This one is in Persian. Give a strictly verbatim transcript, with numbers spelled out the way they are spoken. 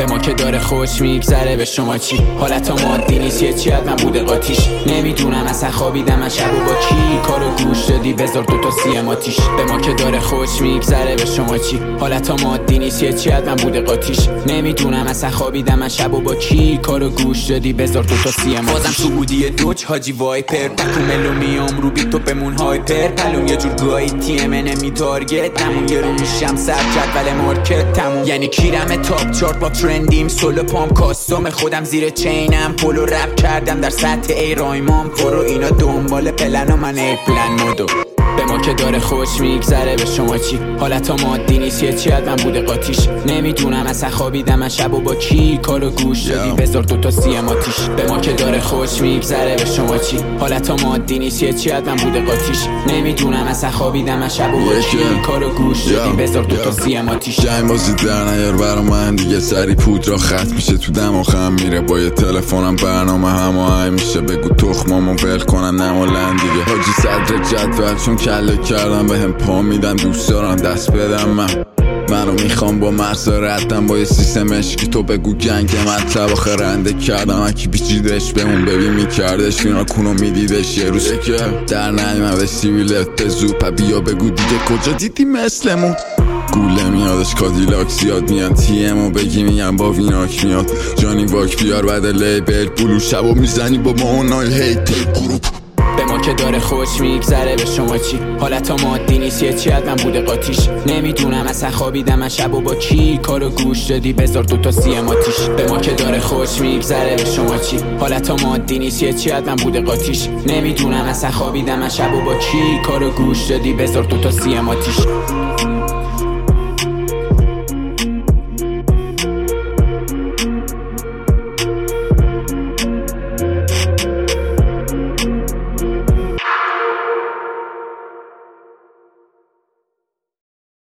ما که داره خوش میگذره به شما چی؟ حالتا مادی نیست یه چی من بوده قاتیش. نمیدونم اصلا خوابیدم از شب و با کی کارو گوش دادی بذار دوتا سی ام آتیش. به ما که داره خوش میگذره به شما چی؟ حالتا مادی نیست یه چی من بوده قاتیش. نمیدونم اصلا خوابیدم از شب و با کی کارو گوش دادی بذار دوتا سی ام آتیش. بازم تو بودی دوج حاجی وایپر تو ملو میام رو بیت تو بمون هایپر پلوم یه جور گاهی تی ام نمی تارگت نمون یه رو میشم سر جدول مارکت تموم. یعنی کیرم تاپ چارت با ترندیم سولو پام کاستوم خودم زیر چینم پولو رپ کردم در سطح ای رایمان پرو اینا دنبال پلن و من ای پلن مودو. به ما که داره خوش میگذره به شما چی؟ حالتا مادی نیست یه چی من بوده قاتیش. نمیدونم اصلا خوابیدم از شب و با کی کارو گوش دادی بذار دوتا سی ام آتیش. به ما که داره خوش میگذره به شما چی؟ حالتا مادی نیست یه چی من بوده قاتیش. نمیدونم اصلا خوابیدم از شب و با کی کارو گوش دادی بذار دوتا سی ام آتیش. جنگ بازی در نیار برا من دیگه سری پودرا خط میشه تو دماغم میره با یه تلفنم برنامه هماهنگ میشه بگو تخمامو ول کنم نمالن دیگه حاجی صدر جدول چون کله کردم به هم پا میدن دوست دارم دست بدم من منو میخوام با مرزا ردم با یه سیستم عشقی تو بگو گنگ مطلب آخه رنده کردم اکی بیچیدش به اون ببین میکردش اینا کونو میدیدش یه روزه که در نایمه به سیویلت زوپا بیا بگو دیگه کجا دیدی مثلمون گوله میادش کادیلاک زیاد میان تی امو بگی میگم با ویناک میاد جانی واک بیار بعد لیبل بلو شبو میزنی با مانای هیت گروپ. به ما که داره خوش میگذره به شما چی؟ حالتا مادی نیست یه چی من بوده قاتیش. نمیدونم اصلا خوابیدم از شب و با کی کارو گوش دادی بذار دوتا سی ام آتیش. به ما که داره خوش میگذره به شما چی؟ حالتا مادی نیست یه چی من بوده قاتیش. نمیدونم اصلا خوابیدم از شب و با کی کارو گوش دادی بذار دوتا سی ام آتیش.